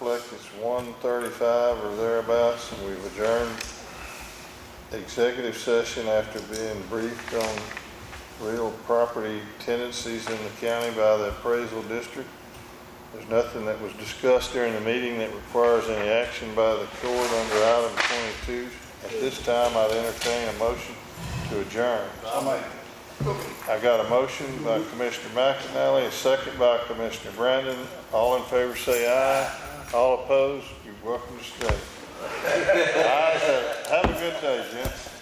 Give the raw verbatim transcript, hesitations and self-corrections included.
reflect it's one thirty-five or thereabouts, and we've adjourned executive session after being briefed on real property tendencies in the county by the appraisal district. There's nothing that was discussed during the meeting that requires any action by the court under item twenty-two. At this time, I'd entertain a motion to adjourn. I got a motion by Commissioner McAnally, a second by Commissioner Brandon. All in favor say aye. All opposed, you're welcome to stay. Ayes have it. Have a good day, gents.